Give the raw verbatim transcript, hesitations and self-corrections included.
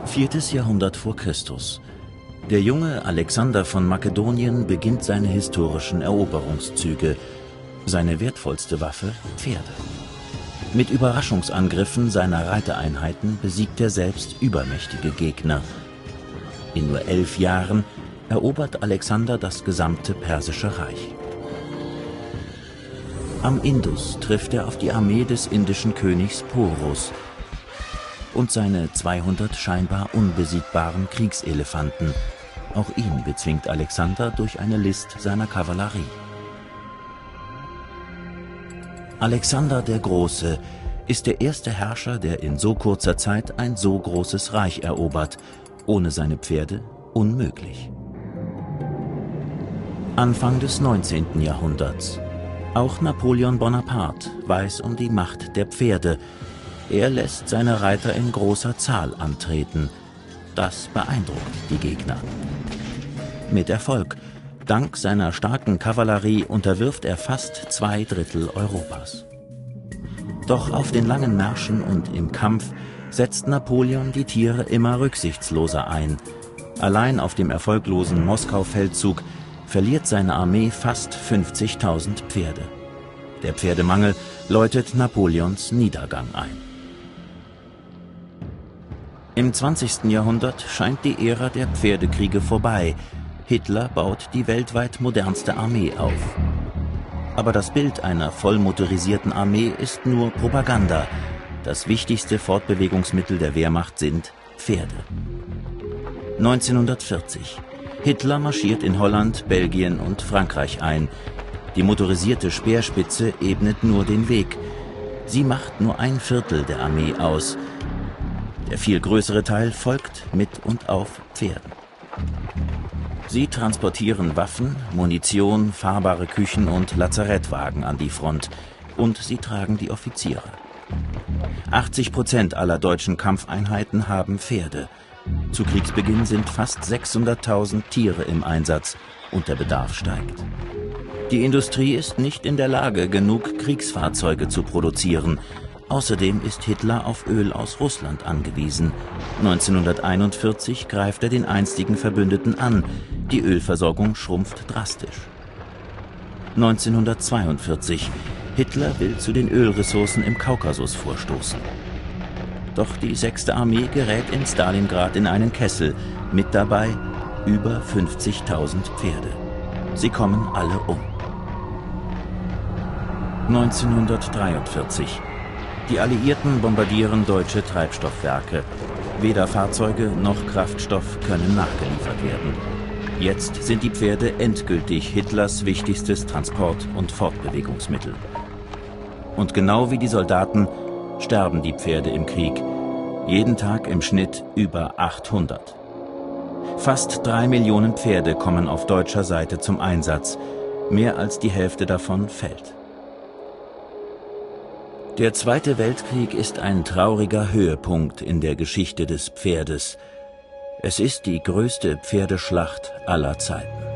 Viertes Jahrhundert vor Christus. Der junge Alexander von Makedonien beginnt seine historischen Eroberungszüge. Seine wertvollste Waffe: Pferde. Mit Überraschungsangriffen seiner Reitereinheiten besiegt er selbst übermächtige Gegner. In nur elf Jahren erobert Alexander das gesamte Persische Reich. Am Indus trifft er auf die Armee des indischen Königs Porus und seine zweihundert scheinbar unbesiegbaren Kriegselefanten. Auch ihn bezwingt Alexander durch eine List seiner Kavallerie. Alexander der Große ist der erste Herrscher, der in so kurzer Zeit ein so großes Reich erobert. Ohne seine Pferde unmöglich. Anfang des neunzehnten Jahrhunderts. Auch Napoleon Bonaparte weiß um die Macht der Pferde. Er lässt seine Reiter in großer Zahl antreten. Das beeindruckt die Gegner. Mit Erfolg. Dank seiner starken Kavallerie unterwirft er fast zwei Drittel Europas. Doch auf den langen Märschen und im Kampf setzt Napoleon die Tiere immer rücksichtsloser ein. Allein auf dem erfolglosen Moskau-Feldzug verliert seine Armee fast fünfzigtausend Pferde. Der Pferdemangel läutet Napoleons Niedergang ein. Im zwanzigsten Jahrhundert scheint die Ära der Pferdekriege vorbei. Hitler baut die weltweit modernste Armee auf. Aber das Bild einer vollmotorisierten Armee ist nur Propaganda. Das wichtigste Fortbewegungsmittel der Wehrmacht sind Pferde. neunzehnhundertvierzig. Hitler marschiert in Holland, Belgien und Frankreich ein. Die motorisierte Speerspitze ebnet nur den Weg. Sie macht nur ein Viertel der Armee aus. Der viel größere Teil folgt mit und auf Pferden. Sie transportieren Waffen, Munition, fahrbare Küchen und Lazarettwagen an die Front. Und sie tragen die Offiziere. achtzig Prozent aller deutschen Kampfeinheiten haben Pferde. Zu Kriegsbeginn sind fast sechshunderttausend Tiere im Einsatz und der Bedarf steigt. Die Industrie ist nicht in der Lage, genug Kriegsfahrzeuge zu produzieren. Außerdem ist Hitler auf Öl aus Russland angewiesen. neunzehnhunderteinundvierzig greift er den einstigen Verbündeten an. Die Ölversorgung schrumpft drastisch. neunzehnhundertzweiundvierzig. Hitler will zu den Ölressourcen im Kaukasus vorstoßen. Doch die sechste Armee gerät in Stalingrad in einen Kessel. Mit dabei über fünfzigtausend Pferde. Sie kommen alle um. neunzehnhundertdreiundvierzig. Die Alliierten bombardieren deutsche Treibstoffwerke. Weder Fahrzeuge noch Kraftstoff können nachgeliefert werden. Jetzt sind die Pferde endgültig Hitlers wichtigstes Transport- und Fortbewegungsmittel. Und genau wie die Soldaten sterben die Pferde im Krieg. Jeden Tag im Schnitt über achthundert. Fast drei Millionen Pferde kommen auf deutscher Seite zum Einsatz. Mehr als die Hälfte davon fällt. Der Zweite Weltkrieg ist ein trauriger Höhepunkt in der Geschichte des Pferdes. Es ist die größte Pferdeschlacht aller Zeiten.